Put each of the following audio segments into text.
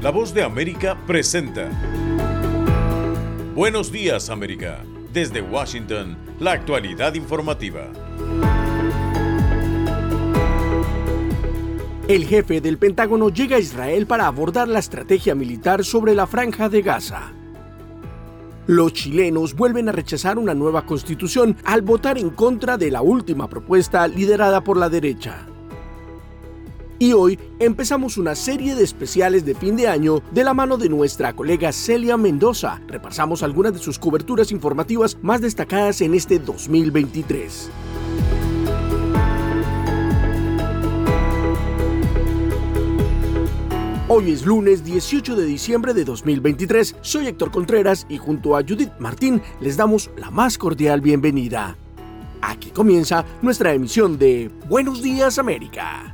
La Voz de América presenta Buenos Días, América. Desde Washington, la actualidad informativa. El jefe del Pentágono llega a Israel para abordar la estrategia militar sobre la Franja de Gaza. Los chilenos vuelven a rechazar una nueva constitución al votar en contra de la última propuesta liderada por la derecha. Y hoy empezamos una serie de especiales de fin de año de la mano de nuestra colega Celia Mendoza. Repasamos algunas de sus coberturas informativas más destacadas en este 2023. Hoy es lunes 18 de diciembre de 2023. Soy Héctor Contreras y junto a Judith Martín les damos la más cordial bienvenida. Aquí comienza nuestra emisión de Buenos Días, América.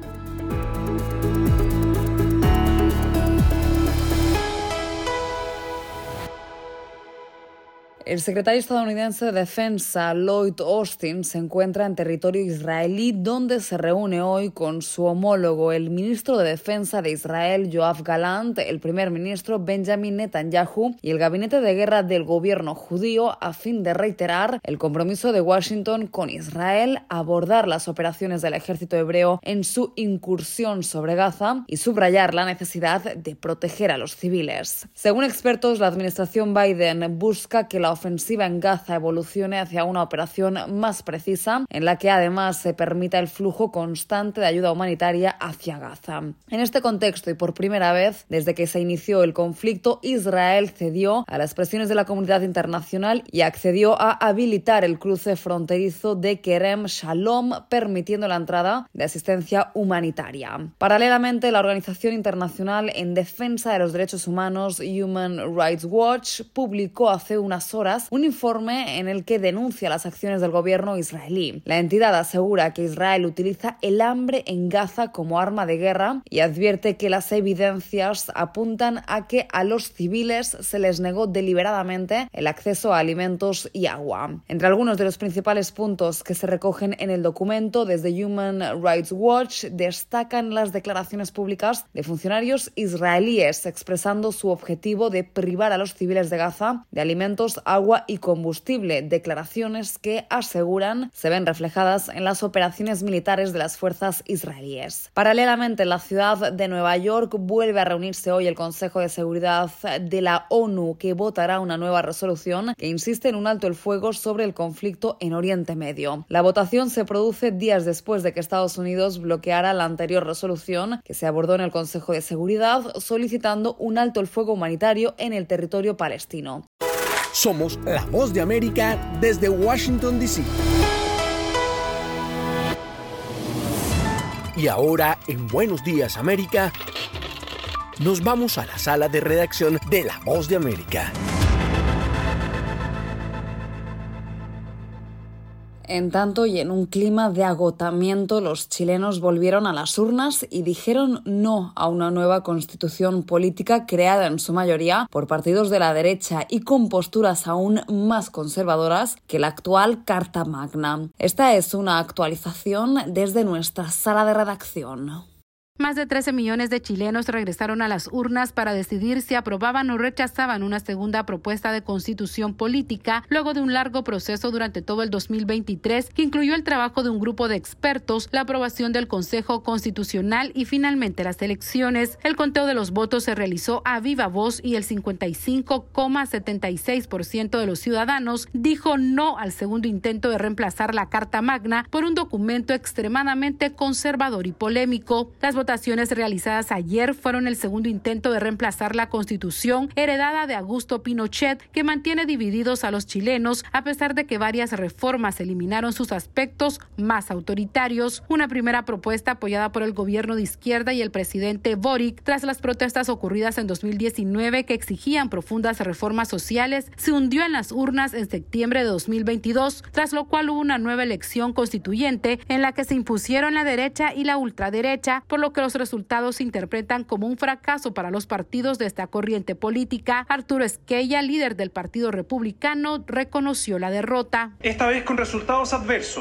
El secretario estadounidense de Defensa, Lloyd Austin, se encuentra en territorio israelí, donde se reúne hoy con su homólogo, el ministro de Defensa de Israel, Yoav Gallant, el primer ministro Benjamin Netanyahu y el gabinete de guerra del gobierno judío, a fin de reiterar el compromiso de Washington con Israel a abordar las operaciones del ejército hebreo en su incursión sobre Gaza y subrayar la necesidad de proteger a los civiles. Según expertos, la administración Biden busca que la ofensiva en Gaza evolucione hacia una operación más precisa, en la que además se permita el flujo constante de ayuda humanitaria hacia Gaza. En este contexto, y por primera vez desde que se inició el conflicto, Israel cedió a las presiones de la comunidad internacional y accedió a habilitar el cruce fronterizo de Kerem Shalom, permitiendo la entrada de asistencia humanitaria. Paralelamente, la Organización Internacional en Defensa de los Derechos Humanos, Human Rights Watch, publicó hace unas horas un informe en el que denuncia las acciones del gobierno israelí. La entidad asegura que Israel utiliza el hambre en Gaza como arma de guerra y advierte que las evidencias apuntan a que a los civiles se les negó deliberadamente el acceso a alimentos y agua. Entre algunos de los principales puntos que se recogen en el documento, desde Human Rights Watch destacan las declaraciones públicas de funcionarios israelíes expresando su objetivo de privar a los civiles de Gaza de alimentos, agua y combustible, declaraciones que aseguran se ven reflejadas en las operaciones militares de las fuerzas israelíes. Paralelamente, en la ciudad de Nueva York vuelve a reunirse hoy el Consejo de Seguridad de la ONU, que votará una nueva resolución que insiste en un alto el fuego sobre el conflicto en Oriente Medio. La votación se produce días después de que Estados Unidos bloqueara la anterior resolución que se abordó en el Consejo de Seguridad, solicitando un alto el fuego humanitario en el territorio palestino. Somos la Voz de América desde Washington, D.C. Y ahora, en Buenos Días, América, nos vamos a la sala de redacción de La Voz de América. En tanto, y en un clima de agotamiento, los chilenos volvieron a las urnas y dijeron no a una nueva constitución política creada en su mayoría por partidos de la derecha y con posturas aún más conservadoras que la actual Carta Magna. Esta es una actualización desde nuestra sala de redacción. Más de 13 millones de chilenos regresaron a las urnas para decidir si aprobaban o rechazaban una segunda propuesta de constitución política luego de un largo proceso durante todo el 2023 que incluyó el trabajo de un grupo de expertos, la aprobación del Consejo Constitucional y finalmente las elecciones. El conteo de los votos se realizó a viva voz y el 55,76% de los ciudadanos dijo no al segundo intento de reemplazar la Carta Magna por un documento extremadamente conservador y polémico. Las votaciones realizadas ayer fueron el segundo intento de reemplazar la Constitución heredada de Augusto Pinochet, que mantiene divididos a los chilenos a pesar de que varias reformas eliminaron sus aspectos más autoritarios. Una primera propuesta apoyada por el gobierno de izquierda y el presidente Boric tras las protestas ocurridas en 2019 que exigían profundas reformas sociales se hundió en las urnas en septiembre de 2022, tras lo cual hubo una nueva elección constituyente en la que se impusieron la derecha y la ultraderecha, por lo que los resultados se interpretan como un fracaso para los partidos de esta corriente política. Arturo Esquella, líder del Partido Republicano, reconoció la derrota. Esta vez con resultados adversos.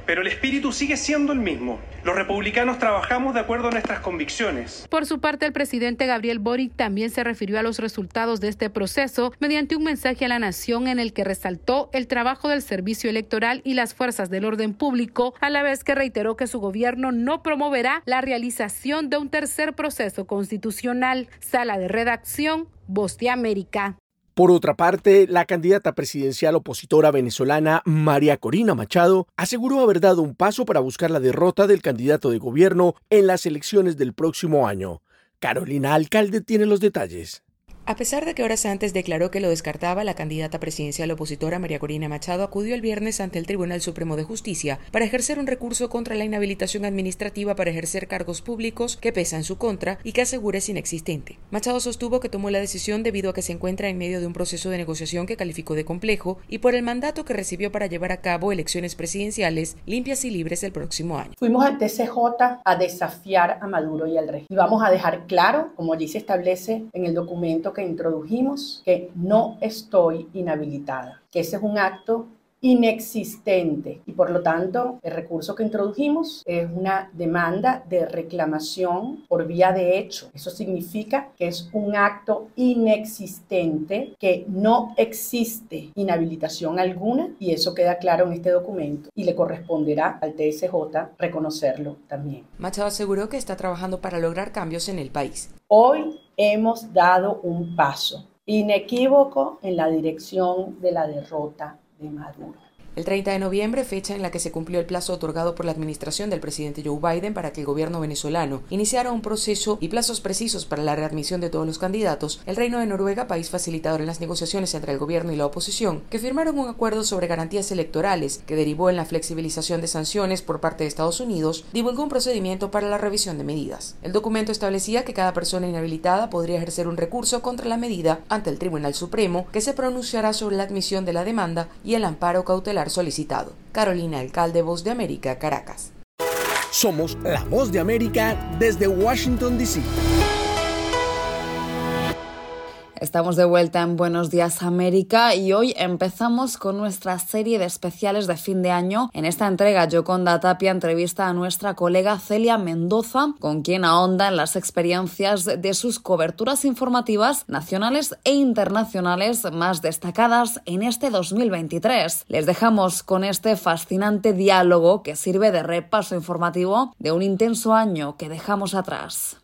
pero el espíritu sigue siendo el mismo. Los republicanos trabajamos de acuerdo a nuestras convicciones. Por su parte, el presidente Gabriel Boric también se refirió a los resultados de este proceso mediante un mensaje a la nación en el que resaltó el trabajo del servicio electoral y las fuerzas del orden público, a la vez que reiteró que su gobierno no promoverá la realización de un tercer proceso constitucional. Sala de redacción, Voz de América. Por otra parte, la candidata presidencial opositora venezolana María Corina Machado aseguró haber dado un paso para buscar la derrota del candidato de gobierno en las elecciones del próximo año. Carolina Alcalde tiene los detalles. A pesar de que horas antes declaró que lo descartaba, la candidata presidencial opositora María Corina Machado acudió el viernes ante el Tribunal Supremo de Justicia para ejercer un recurso contra la inhabilitación administrativa para ejercer cargos públicos que pesa en su contra y que asegura es inexistente. Machado sostuvo que tomó la decisión debido a que se encuentra en medio de un proceso de negociación que calificó de complejo y por el mandato que recibió para llevar a cabo elecciones presidenciales limpias y libres el próximo año. Fuimos al TCJ a desafiar a Maduro y al régimen. Y vamos a dejar claro, como allí se establece en el documento que introdujimos, que no estoy inhabilitada, que ese es un acto inexistente y por lo tanto el recurso que introdujimos es una demanda de reclamación por vía de hecho. Eso significa que es un acto inexistente, que no existe inhabilitación alguna y eso queda claro en este documento y le corresponderá al TSJ reconocerlo también. Machado aseguró que está trabajando para lograr cambios en el país. Hoy hemos dado un paso inequívoco en la dirección de la derrota de Maduro. El 30 de noviembre, fecha en la que se cumplió el plazo otorgado por la administración del presidente Joe Biden para que el gobierno venezolano iniciara un proceso y plazos precisos para la readmisión de todos los candidatos, el Reino de Noruega, país facilitador en las negociaciones entre el gobierno y la oposición, que firmaron un acuerdo sobre garantías electorales que derivó en la flexibilización de sanciones por parte de Estados Unidos, divulgó un procedimiento para la revisión de medidas. El documento establecía que cada persona inhabilitada podría ejercer un recurso contra la medida ante el Tribunal Supremo, que se pronunciará sobre la admisión de la demanda y el amparo cautelar solicitado. Carolina Alcalde, Voz de América, Caracas. Somos la Voz de América desde Washington, D.C. Estamos de vuelta en Buenos Días América y hoy empezamos con nuestra serie de especiales de fin de año. En esta entrega, Yoconda Tapia entrevista a nuestra colega Celia Mendoza, con quien ahonda en las experiencias de sus coberturas informativas nacionales e internacionales más destacadas en este 2023. Les dejamos con este fascinante diálogo que sirve de repaso informativo de un intenso año que dejamos atrás.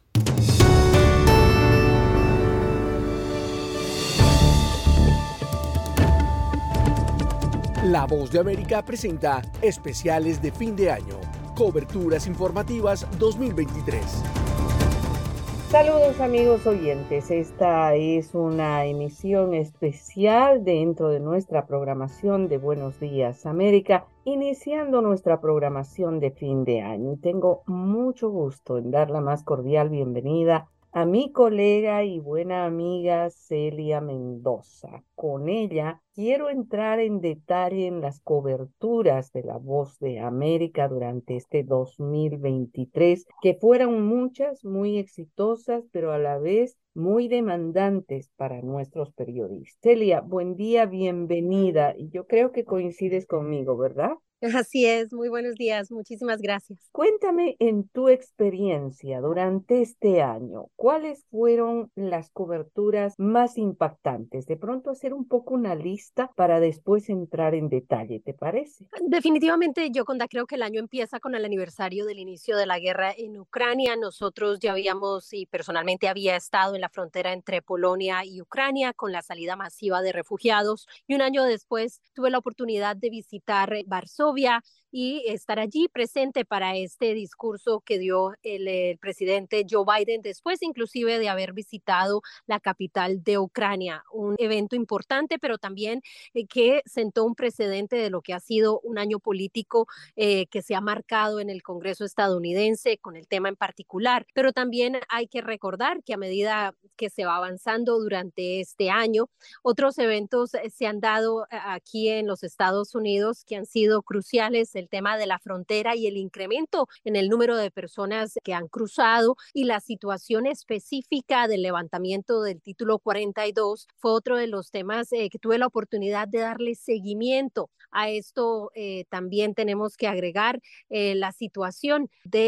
La Voz de América presenta especiales de fin de año, coberturas informativas 2023. Saludos amigos oyentes, esta es una emisión especial dentro de nuestra programación de Buenos Días América, iniciando nuestra programación de fin de año. Tengo mucho gusto en dar la más cordial bienvenida a mi colega y buena amiga Celia Mendoza. Con ella quiero entrar en detalle en las coberturas de La Voz de América durante este 2023, que fueron muchas, muy exitosas, pero a la vez muy demandantes para nuestros periodistas. Celia, buen día, bienvenida. Y yo creo que coincides conmigo, ¿verdad? Así es, muy buenos días, muchísimas gracias. Cuéntame en tu experiencia durante este año, ¿cuáles fueron las coberturas más impactantes? De pronto hacer un poco una lista para después entrar en detalle, ¿te parece? Definitivamente, Yoconda, creo que el año empieza con el aniversario del inicio de la guerra en Ucrania. Nosotros ya habíamos, y personalmente había estado en la frontera entre Polonia y Ucrania con la salida masiva de refugiados, y un año después tuve la oportunidad de visitar Varsovia y estar allí presente para este discurso que dio el presidente Joe Biden, después inclusive de haber visitado la capital de Ucrania. Un evento importante, pero también que sentó un precedente de lo que ha sido un año político que se ha marcado en el Congreso estadounidense con el tema en particular. Pero también hay que recordar que a medida que se va avanzando durante este año, otros eventos se han dado aquí en los Estados Unidos que han sido cruciales. el tema de la frontera y el incremento en el número de personas que han cruzado y la situación específica del levantamiento del título 42 fue otro de los temas que tuve la oportunidad de darle seguimiento. A esto también tenemos que agregar la situación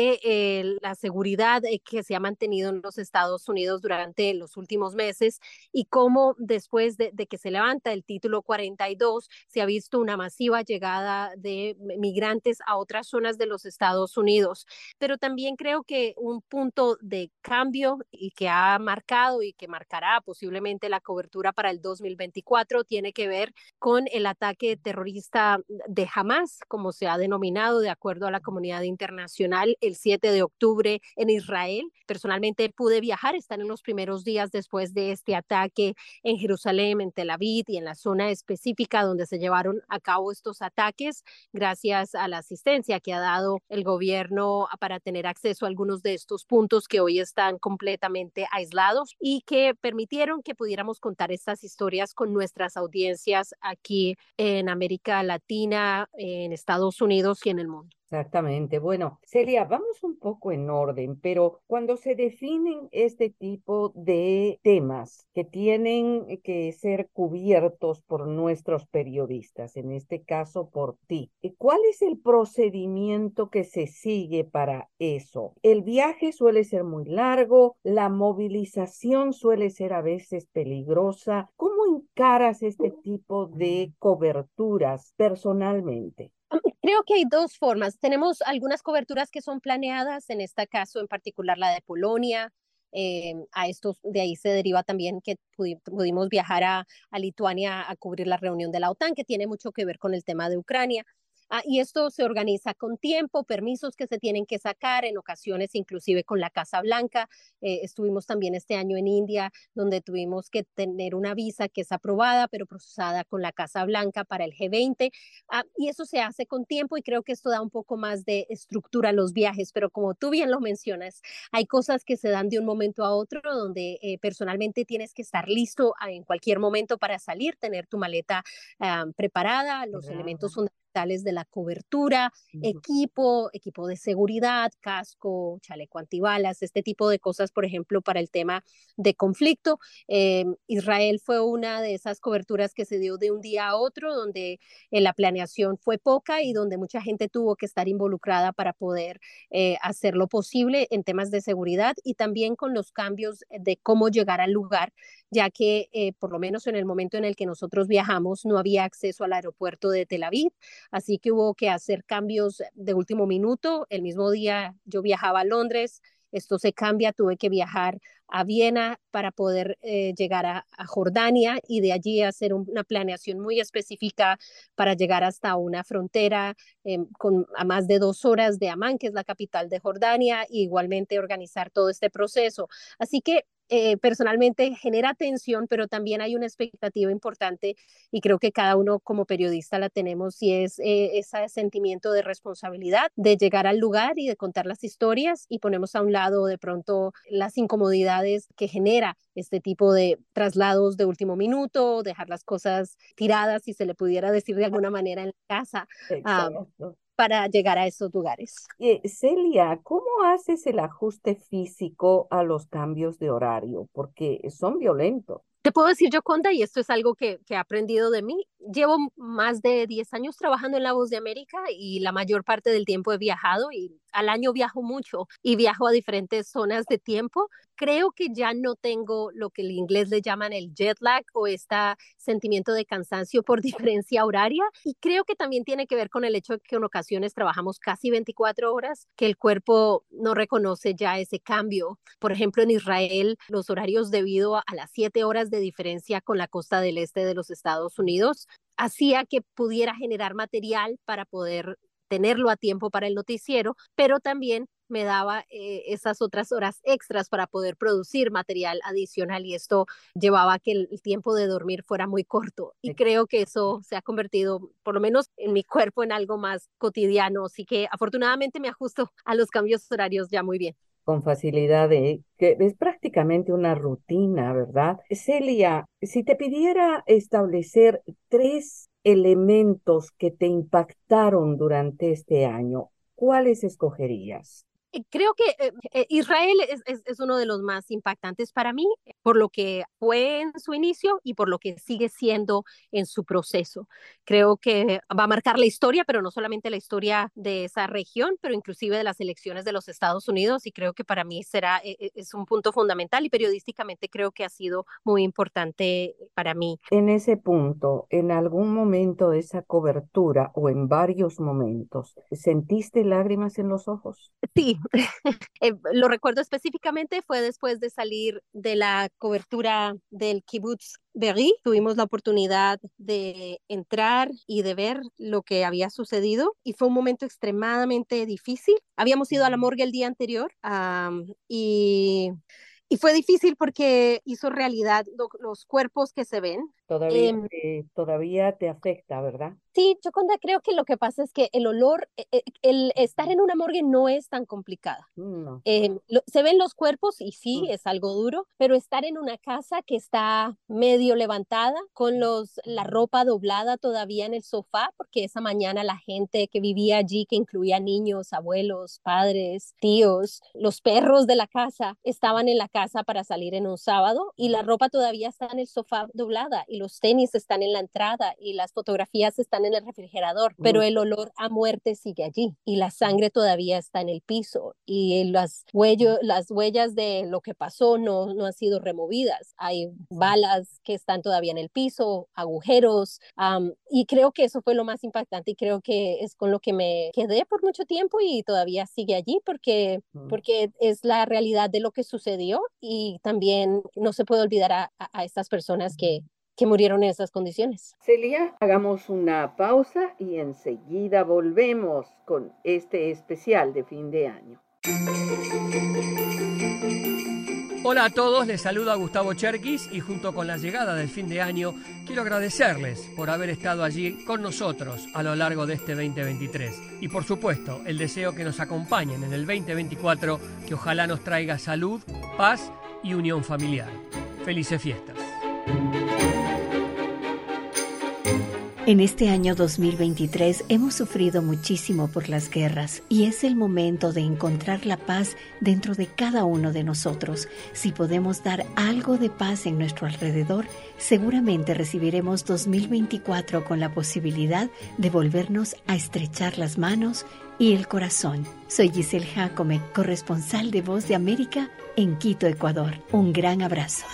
de la seguridad que se ha mantenido en los Estados Unidos durante los últimos meses y cómo después de que se levanta el título 42 se ha visto una masiva llegada de migrantes a otras zonas de los Estados Unidos. Pero también creo que un punto de cambio y que ha marcado y que marcará posiblemente la cobertura para el 2024 tiene que ver con el ataque terrorista de Hamas, como se ha denominado de acuerdo a la comunidad internacional, el 7 de octubre en Israel. Personalmente pude viajar, estar en los primeros días después de este ataque en Jerusalén, en Tel Aviv y en la zona específica donde se llevaron a cabo estos ataques, gracias a la asistencia que ha dado el gobierno para tener acceso a algunos de estos puntos que hoy están completamente aislados y que permitieron que pudiéramos contar estas historias con nuestras audiencias aquí en América Latina, en Estados Unidos y en el mundo. Exactamente. Bueno, Celia, vamos un poco en orden, pero cuando se definen este tipo de temas que tienen que ser cubiertos por nuestros periodistas, en este caso por ti, ¿cuál es el procedimiento que se sigue para eso? El viaje suele ser muy largo, la movilización suele ser a veces peligrosa. ¿Cómo encaras este tipo de coberturas personalmente? Creo que hay dos formas. Tenemos algunas coberturas que son planeadas, en este caso en particular la de Polonia. A estos, de ahí se deriva también que pudimos viajar a Lituania a cubrir la reunión de la OTAN, que tiene mucho que ver con el tema de Ucrania. Y esto se organiza con tiempo, permisos que se tienen que sacar, en ocasiones inclusive con la Casa Blanca. Estuvimos también este año en India, donde tuvimos que tener una visa que es aprobada, pero procesada con la Casa Blanca para el G20. Y eso se hace con tiempo y creo que esto da un poco más de estructura a los viajes, pero como tú bien lo mencionas, hay cosas que se dan de un momento a otro, donde personalmente tienes que estar listo en cualquier momento para salir, tener tu maleta preparada, los elementos fundamentales de la cobertura, equipo de seguridad, casco, chaleco antibalas, este tipo de cosas, por ejemplo, para el tema de conflicto. Israel fue una de esas coberturas que se dio de un día a otro, donde la planeación fue poca y donde mucha gente tuvo que estar involucrada para poder hacer lo posible en temas de seguridad y también con los cambios de cómo llegar al lugar, ya que por lo menos en el momento en el que nosotros viajamos no había acceso al aeropuerto de Tel Aviv, así que hubo que hacer cambios de último minuto. El mismo día yo viajaba a Londres, esto se cambia, tuve que viajar a Viena para poder llegar a Jordania y de allí hacer una planeación muy específica para llegar hasta una frontera a más de 2 horas de Amán, que es la capital de Jordania, e igualmente organizar todo este proceso. Así que personalmente genera tensión, pero también hay una expectativa importante y creo que cada uno como periodista la tenemos y es ese sentimiento de responsabilidad de llegar al lugar y de contar las historias y ponemos a un lado de pronto las incomodidades que genera este tipo de traslados de último minuto, dejar las cosas tiradas, si se le pudiera decir de alguna manera, en la casa. Para llegar a esos lugares. Celia, ¿cómo haces el ajuste físico a los cambios de horario? Porque son violentos. Te puedo decir, Yoconda, y esto es algo que he aprendido de mí. Llevo más de 10 años trabajando en La Voz de América y la mayor parte del tiempo he viajado y al año viajo mucho y viajo a diferentes zonas de tiempo. Creo que ya no tengo lo que en inglés le llaman el jet lag o este sentimiento de cansancio por diferencia horaria y creo que también tiene que ver con el hecho de que en ocasiones trabajamos casi 24 horas, que el cuerpo no reconoce ya ese cambio. Por ejemplo, en Israel, los horarios debido a las 7 horas de diferencia con la costa del este de los Estados Unidos hacía que pudiera generar material para poder tenerlo a tiempo para el noticiero, pero también me daba esas otras horas extras para poder producir material adicional y esto llevaba a que el tiempo de dormir fuera muy corto y creo que eso se ha convertido, por lo menos en mi cuerpo, en algo más cotidiano, así que afortunadamente me ajusto a los cambios horarios ya muy bien. con facilidad, que es prácticamente una rutina, ¿verdad? Celia, si te pidiera establecer 3 elementos que te impactaron durante este año, ¿cuáles escogerías? Creo que Israel es uno de los más impactantes para mí, por lo que fue en su inicio y por lo que sigue siendo en su proceso. Creo que va a marcar la historia, pero no solamente la historia de esa región, pero inclusive de las elecciones de los Estados Unidos, y creo que para mí es un punto fundamental y periodísticamente creo que ha sido muy importante para mí. En ese punto, en algún momento de esa cobertura o en varios momentos, ¿sentiste lágrimas en los ojos? Sí, lo recuerdo específicamente, fue después de salir de la cobertura del Kibbutz Be'eri. Tuvimos la oportunidad de entrar y de ver lo que había sucedido y fue un momento extremadamente difícil. Habíamos ido a la morgue el día anterior y fue difícil porque hizo realidad los cuerpos que se ven. Todavía te afecta, ¿verdad? Sí, Choconda, creo que lo que pasa es que el olor, el estar en una morgue no es tan complicada. No. Se ven los cuerpos y sí, es algo duro, pero estar en una casa que está medio levantada, con la ropa doblada todavía en el sofá, porque esa mañana la gente que vivía allí, que incluía niños, abuelos, padres, tíos, los perros de la casa, estaban en la casa para salir en un sábado y la ropa todavía está en el sofá doblada y los tenis están en la entrada y las fotografías están en el refrigerador, pero el olor a muerte sigue allí y la sangre todavía está en el piso y las huellas de lo que pasó no han sido removidas. Hay balas que están todavía en el piso, agujeros, y creo que eso fue lo más impactante y creo que es con lo que me quedé por mucho tiempo y todavía sigue allí porque es la realidad de lo que sucedió y también no se puede olvidar a estas personas que murieron en esas condiciones. Celia, hagamos una pausa y enseguida volvemos con este especial de fin de año. Hola a todos, les saluda Gustavo Cherkis y junto con la llegada del fin de año quiero agradecerles por haber estado allí con nosotros a lo largo de este 2023 y por supuesto el deseo que nos acompañen en el 2024, que ojalá nos traiga salud, paz y unión familiar. Felices fiestas. En este año 2023 hemos sufrido muchísimo por las guerras y es el momento de encontrar la paz dentro de cada uno de nosotros. Si podemos dar algo de paz en nuestro alrededor, seguramente recibiremos 2024 con la posibilidad de volvernos a estrechar las manos y el corazón. Soy Giselle Jacome, corresponsal de Voz de América en Quito, Ecuador. Un gran abrazo.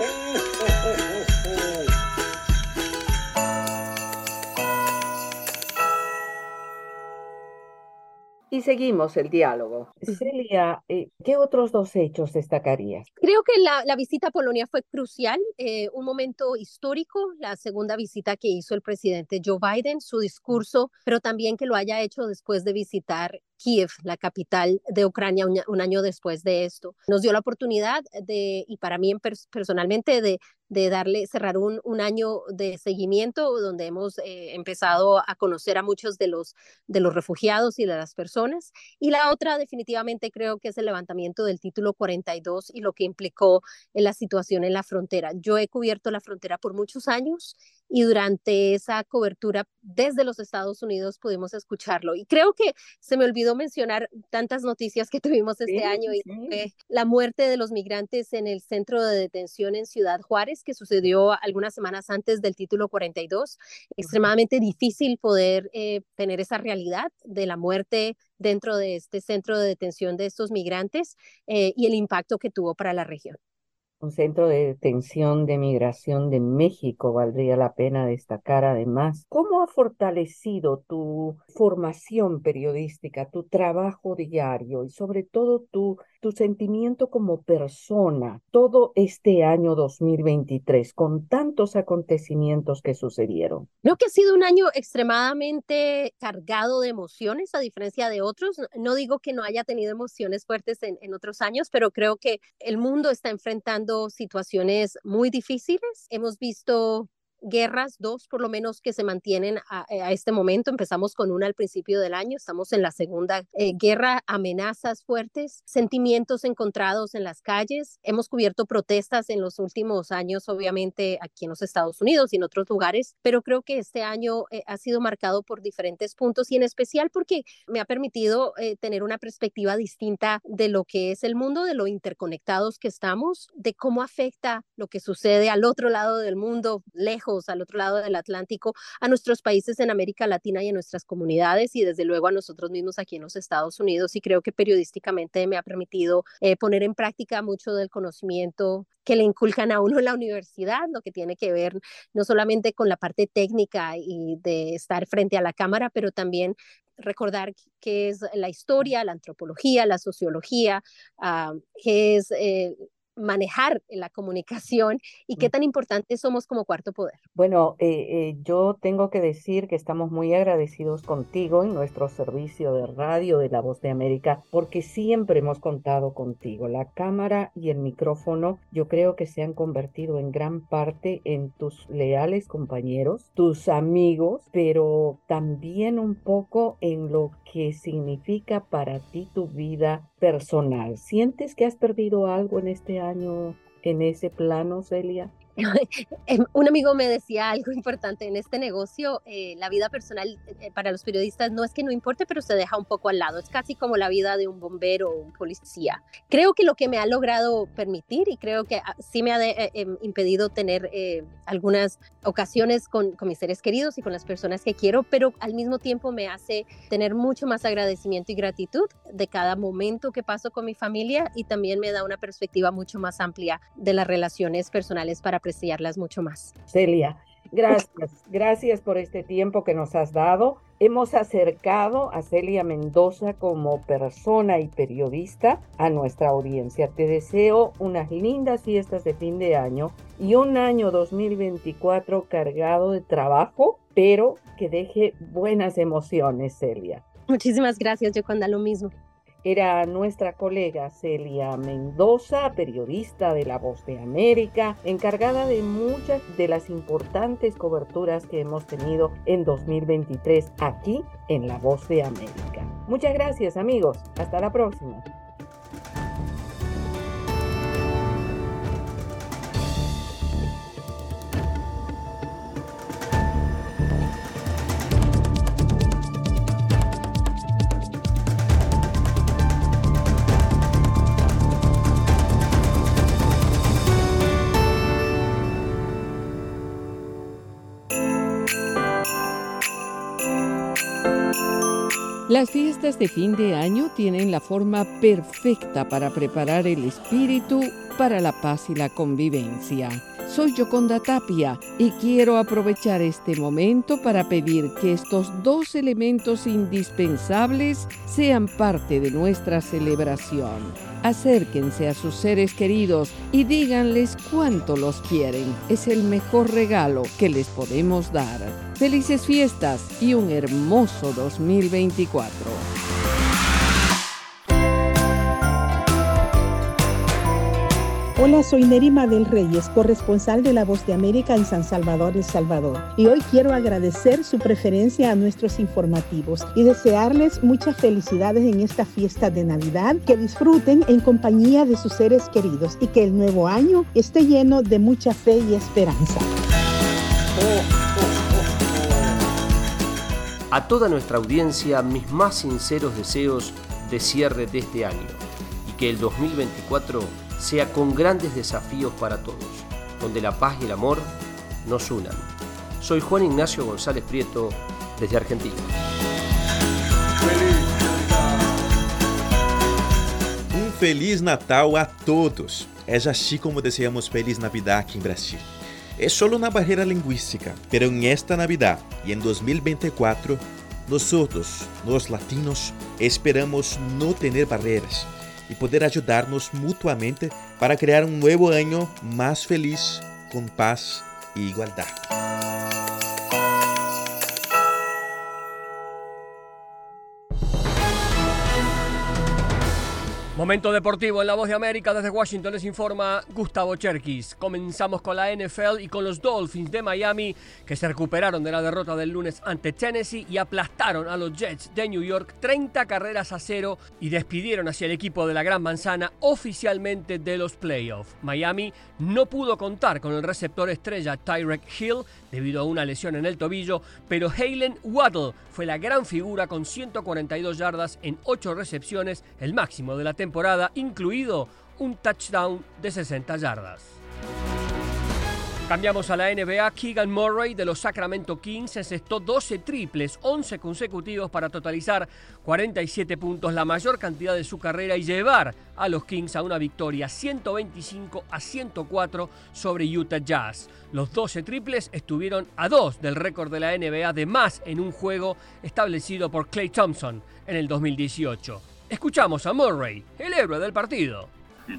Y seguimos el diálogo. Celia, ¿qué otros 2 hechos destacarías? Creo que la visita a Polonia fue crucial, un momento histórico, la segunda visita que hizo el presidente Joe Biden, su discurso, pero también que lo haya hecho después de visitar Kiev, la capital de Ucrania, un año después de esto. Nos dio la oportunidad y para mí personalmente, de cerrar un año de seguimiento donde hemos empezado a conocer a muchos de los refugiados y de las personas. Y la otra definitivamente creo que es el levantamiento del título 42 y lo que implicó en la situación en la frontera. Yo he cubierto la frontera por muchos años y durante esa cobertura desde los Estados Unidos pudimos escucharlo. Y creo que se me olvidó mencionar tantas noticias que tuvimos este año y la muerte de los migrantes en el centro de detención en Ciudad Juárez, que sucedió algunas semanas antes del título 42. Extremadamente difícil poder tener esa realidad de la muerte dentro de este centro de detención de estos migrantes y el impacto que tuvo para la región. Un centro de detención de migración de México, valdría la pena destacar además. ¿Cómo ha fortalecido tu formación periodística, tu trabajo diario y sobre todo tu sentimiento como persona todo este año 2023 con tantos acontecimientos que sucedieron? Creo que ha sido un año extremadamente cargado de emociones, a diferencia de otros. No digo que no haya tenido emociones fuertes en otros años, pero creo que el mundo está enfrentando situaciones muy difíciles. Hemos visto guerras, 2 por lo menos que se mantienen a este momento. Empezamos con una al principio del año, estamos en la segunda guerra, amenazas fuertes, sentimientos encontrados en las calles. Hemos cubierto protestas en los últimos años, obviamente aquí en los Estados Unidos y en otros lugares, pero creo que este año ha sido marcado por diferentes puntos y en especial porque me ha permitido tener una perspectiva distinta de lo que es el mundo, de lo interconectados que estamos, de cómo afecta lo que sucede al otro lado del mundo, lejos, al otro lado del Atlántico, a nuestros países en América Latina y a nuestras comunidades y desde luego a nosotros mismos aquí en los Estados Unidos. Y creo que periodísticamente me ha permitido poner en práctica mucho del conocimiento que le inculcan a uno en la universidad, lo que tiene que ver no solamente con la parte técnica y de estar frente a la cámara, pero también recordar qué es la historia, la antropología, la sociología, qué es manejar la comunicación y qué tan importantes somos como cuarto poder. Bueno, yo tengo que decir que estamos muy agradecidos contigo en nuestro servicio de radio de La Voz de América, porque siempre hemos contado contigo. La cámara y el micrófono yo creo que se han convertido en gran parte en tus leales compañeros, tus amigos, pero también un poco en lo que significa para ti tu vida personal. ¿Sientes que has perdido algo en este año en ese plano, Celia? Un amigo me decía algo importante en este negocio, la vida personal para los periodistas no es que no importe, pero se deja un poco al lado, es casi como la vida de un bombero o un policía. Creo que lo que me ha logrado permitir y creo que sí me ha impedido tener algunas ocasiones con mis seres queridos y con las personas que quiero, pero al mismo tiempo me hace tener mucho más agradecimiento y gratitud de cada momento que paso con mi familia y también me da una perspectiva mucho más amplia de las relaciones personales para apreciarlas mucho más. Celia, gracias por este tiempo que nos has dado. Hemos acercado a Celia Mendoza como persona y periodista a nuestra audiencia. Te deseo unas lindas fiestas de fin de año y un año 2024 cargado de trabajo, pero que deje buenas emociones, Celia. Muchísimas gracias, Yoconda, lo mismo. Era nuestra colega Celia Mendoza, periodista de La Voz de América, encargada de muchas de las importantes coberturas que hemos tenido en 2023 aquí en La Voz de América. Muchas gracias, amigos. Hasta la próxima. Las fiestas de fin de año tienen la forma perfecta para preparar el espíritu para la paz y la convivencia. Soy Yoconda Tapia y quiero aprovechar este momento para pedir que estos dos elementos indispensables sean parte de nuestra celebración. Acérquense a sus seres queridos y díganles cuánto los quieren. Es el mejor regalo que les podemos dar. Felices fiestas y un hermoso 2024. Hola, soy Nerima del Reyes, corresponsal de La Voz de América en San Salvador, El Salvador. Y hoy quiero agradecer su preferencia a nuestros informativos y desearles muchas felicidades en esta fiesta de Navidad, que disfruten en compañía de sus seres queridos y que el nuevo año esté lleno de mucha fe y esperanza. A toda nuestra audiencia, mis más sinceros deseos de cierre de este año y que el 2024 sea con grandes desafíos para todos, donde la paz y el amor nos unan. Soy Juan Ignacio González Prieto, desde Argentina. Feliz Natal a todos. Es así como deseamos Feliz Navidad aquí en Brasil. Es solo una barrera lingüística, pero en esta Navidad y en 2024, nosotros, los latinos, esperamos no tener barreras y poder ayudarnos mutuamente para crear un nuevo año más feliz, con paz e igualdad. Momento deportivo en La Voz de América. Desde Washington les informa Gustavo Cherkis. Comenzamos con la NFL y con los Dolphins de Miami, que se recuperaron de la derrota del lunes ante Tennessee y aplastaron a los Jets de New York 30-0 y despidieron hacia el equipo de la Gran Manzana oficialmente de los playoffs. Miami no pudo contar con el receptor estrella Tyreek Hill debido a una lesión en el tobillo, pero Jaylen Waddle fue la gran figura con 142 yardas en 8 recepciones, el máximo de la temporada, incluido un touchdown de 60 yardas. Cambiamos a la NBA. Keegan Murray de los Sacramento Kings encestó 12 triples, 11 consecutivos para totalizar 47 puntos, la mayor cantidad de su carrera, y llevar a los Kings a una victoria 125-104 sobre Utah Jazz. Los 12 triples estuvieron a 2 del récord de la NBA de más en un juego establecido por Klay Thompson en el 2018. Escuchamos a Murray, el héroe del partido.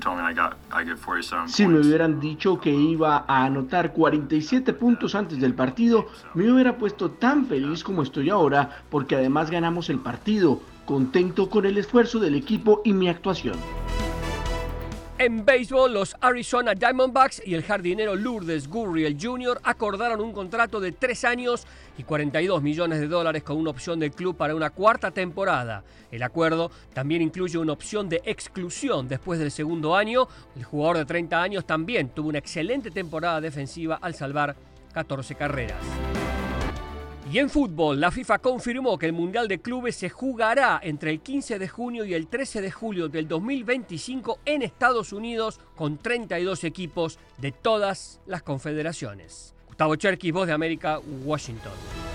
Si me hubieran dicho que iba a anotar 47 puntos antes del partido, me hubiera puesto tan feliz como estoy ahora, porque además ganamos el partido, contento con el esfuerzo del equipo y mi actuación. En béisbol, los Arizona Diamondbacks y el jardinero Lourdes Gurriel Jr. acordaron un contrato de 3 años y $42 millones con una opción del club para una 4ª temporada. El acuerdo también incluye una opción de exclusión después del segundo año. El jugador de 30 años también tuvo una excelente temporada defensiva al salvar 14 carreras. Y en fútbol, la FIFA confirmó que el Mundial de Clubes se jugará entre el 15 de junio y el 13 de julio del 2025 en Estados Unidos, con 32 equipos de todas las confederaciones. Gustavo Cherkis, Voz de América, Washington.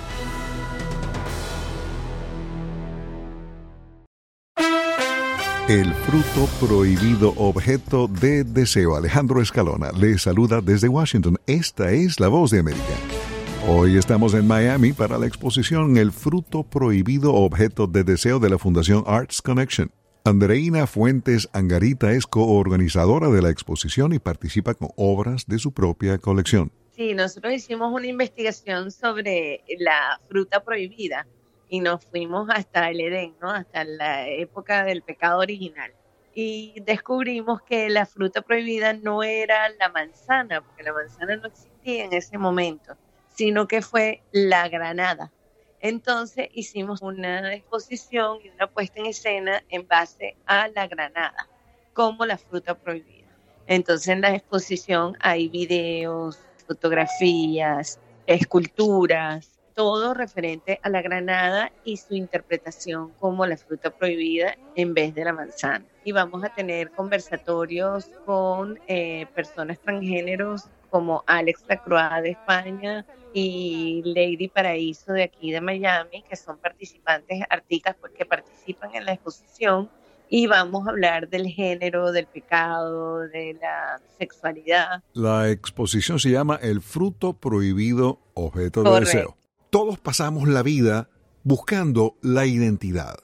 El fruto prohibido, objeto de deseo. Alejandro Escalona le saluda desde Washington. Esta es La Voz de América. Hoy estamos en Miami para la exposición El fruto prohibido, objeto de deseo de la Fundación Arts Connection. Andreina Fuentes Angarita es coorganizadora de la exposición y participa con obras de su propia colección. Sí, nosotros hicimos una investigación sobre la fruta prohibida y nos fuimos hasta el Edén, ¿no? Hasta la época del pecado original. Y descubrimos que la fruta prohibida no era la manzana, porque la manzana no existía en ese momento, sino que fue la granada. Entonces hicimos una exposición y una puesta en escena en base a la granada, como la fruta prohibida. Entonces en la exposición hay videos, fotografías, esculturas, todo referente a la granada y su interpretación como la fruta prohibida en vez de la manzana. Y vamos a tener conversatorios con personas transgéneros como Alex Lacroix de España y Lady Paraíso de aquí de Miami, que son participantes, artistas que participan en la exposición, y vamos a hablar del género, del pecado, de la sexualidad. La exposición se llama El fruto prohibido, objeto de deseo. Todos pasamos la vida buscando la identidad.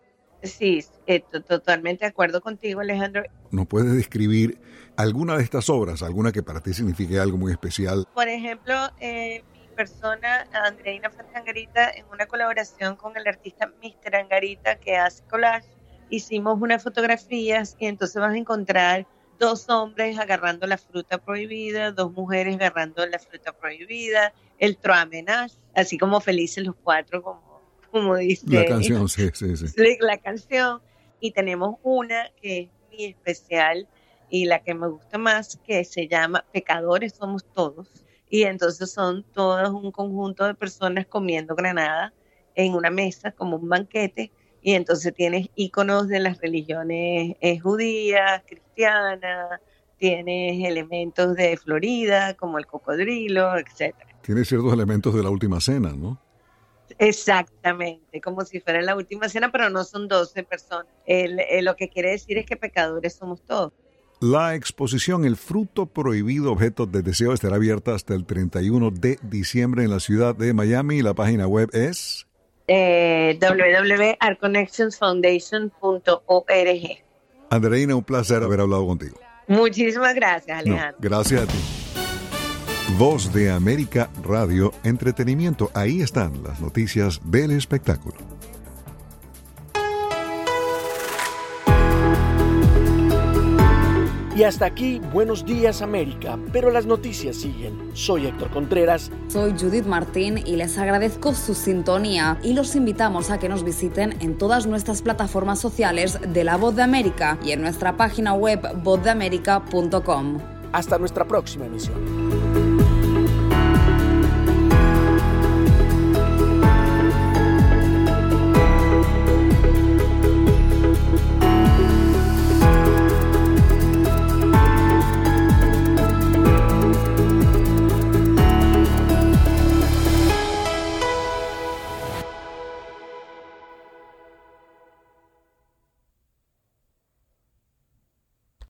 Sí, totalmente de acuerdo contigo, Alejandro. ¿Nos puedes describir alguna de estas obras, alguna que para ti signifique algo muy especial? Por ejemplo, mi persona, Andreina Fuentes Angarita, en una colaboración con el artista Mr. Angarita, que hace collage, hicimos unas fotografías y entonces vas a encontrar 2 hombres agarrando la fruta prohibida, 2 mujeres agarrando la fruta prohibida, el trois ménages, así como felices los 4, como dice la canción, sí. La canción. Y tenemos una que es muy especial y la que me gusta más, que se llama Pecadores Somos Todos. Y entonces son todos un conjunto de personas comiendo granada en una mesa como un banquete. Y entonces tienes íconos de las religiones judías, cristianas, tienes elementos de Florida como el cocodrilo, etcétera. Tiene ciertos elementos de la Última Cena, ¿no? Exactamente, como si fuera la Última Cena, pero no son 12 personas. Lo que quiere decir es que pecadores somos todos. La exposición El fruto prohibido, objeto de deseo, estará abierta hasta el 31 de diciembre en la ciudad de Miami. La página web es www.artconnectionsfoundation.org. Andreina, un placer haber hablado contigo. Muchísimas gracias, Alejandro. Gracias a ti. Voz de América Radio, entretenimiento. Ahí están las noticias del espectáculo. Y hasta aquí, Buenos Días América, pero las noticias siguen. Soy Héctor Contreras. Soy Judith Martín y les agradezco su sintonía y los invitamos a que nos visiten en todas nuestras plataformas sociales de La Voz de América y en nuestra página web vozdeamerica.com. Hasta nuestra próxima emisión.